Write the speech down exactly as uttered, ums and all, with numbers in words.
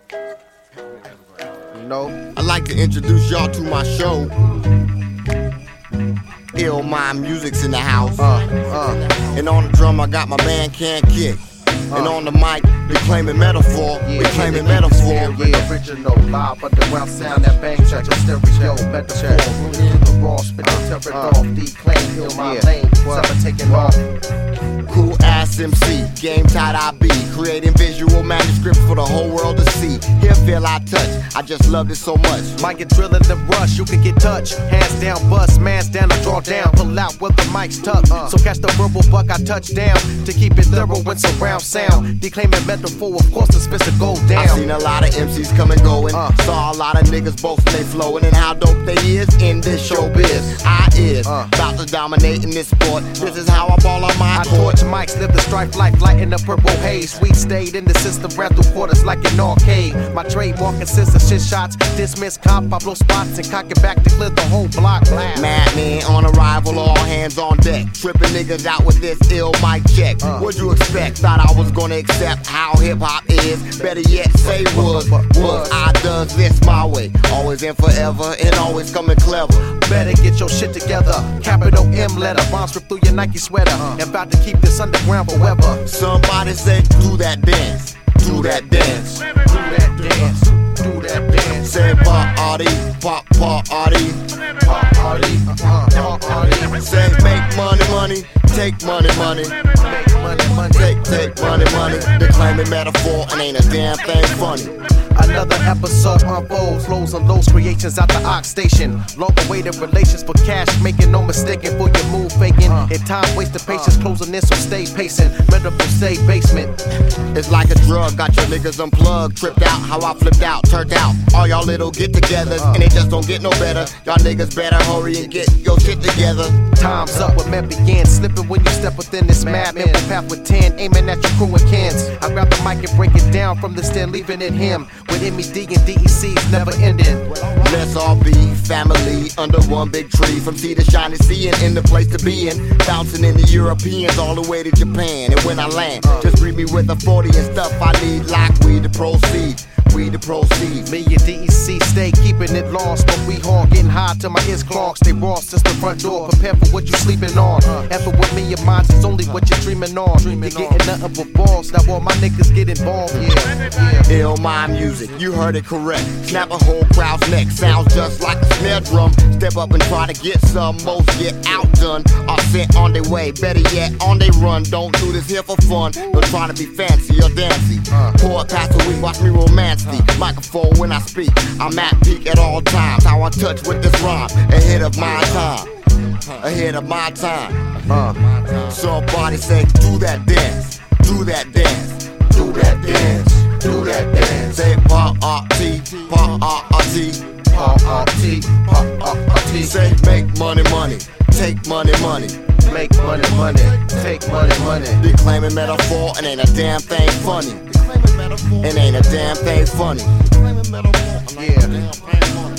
You know, I'd like to introduce y'all to my show. Ill Mind Music's in the house. uh, uh, And on the drum I got my man Can Kick. And on the mic, we claiming metaphor, yeah, we claiming yeah, metaphor. yeah, original, live underground sound that bang, check your stereo, metaphor, rooted to the raw, spit the temperate Uh. off, declaim, heal my Yeah. lane, seven taking off. Cool ass M C, game tight I be, creating visual manuscripts for the whole world to see. Here feel I touch, I just love this so much. Might get drilled in the rush, you can get touched. Hands down, bust, man's down, I draw down. Pull out where the mic's tucked. So catch the verbal buck, I touch down. To keep it thorough when surround sound. Declaiming metaphor, of course, the spits to go I seen down. a lot of M Cs come and going. Uh. Saw a lot of niggas boasting they flowing and how dope they is in this showbiz. I is Uh. about to dominate in this sport. This is how I ball on my I court. torch mics, live the strife life, light in the purple haze. Sweet stayed in the system, ran through quarters like an arcade. My trademark consists of shit shots, dismiss comp, I blow spots and cock it back to clear the whole block. Madman on arrival, all hands on deck. Tripping niggas out with this ill mic check. Uh. What'd you expect? Thought I was gonna accept how hip hop is. Better yet, say was. Was I does this my way. Always and forever and always coming clever. Better get your shit together. Capital M letter, bombs rip through your Nike sweater. And about to keep this underground forever. Somebody say, do that dance. Do that dance. Do that dance, do that dance. Say party, pop party. Party, uh, party. Say make money, money. Take money, money. Make money, money. Take, take money, money. They claiming metaphor and ain't a damn thing funny. Another episode unfolds, flows on those creations out the Ox Station. Long awaited relations for cash, making no mistaking for your move faking. And time wasted patience, closing in, so stay pacing. Medical stay basement. It's like a drug, got your niggas unplugged. Tripped out, how I flipped out, turned out. All y'all little get togethers, and it just don't get no better. Y'all niggas better hurry and get your shit together. Time's up, what men began. Slipping when you step within this mad mental path with ten. Aiming at your crew and cans. I grab the mic and break it down from the stand, leaving it him. With M E D and D E C's never ending. Let's all be family under one big tree. From sea to shining sea and in the place to be in. Bouncing in the Europeans all the way to Japan. And when I land, just greet me with a forty and stuff I need like weed to proceed. Weed to proceed. Me and D E C stay keeping it lost, but we hard, getting high till my ears clogged. Stay raw since the front door, prepare for what you sleeping on. Effort with me, your mind is only what you're dreaming on. You're getting nothing but balls, now all my niggas get involved, yeah, yeah. Ill Mind Music, you heard it correct. Snap a whole crowd's neck, sounds just like a snare drum. Step up and try to get some, most get outdone. Are sent on their way, better yet, on they run. Don't do this here for fun, no trying to be fancy or dancy. Pour it past the week, watch me romance. Microphone when I speak, I'm at peak at all times. How I touch with this rhyme, ahead of my time, ahead of my time. Uh, somebody say, do that dance, do that dance, do that dance, do that dance. Say party, party, R-R-T, R-R-T. say make money, money, take money, money. Make money, money, take money, money. They claiming metaphor and ain't a damn thing funny. And ain't a damn thing funny. Yeah.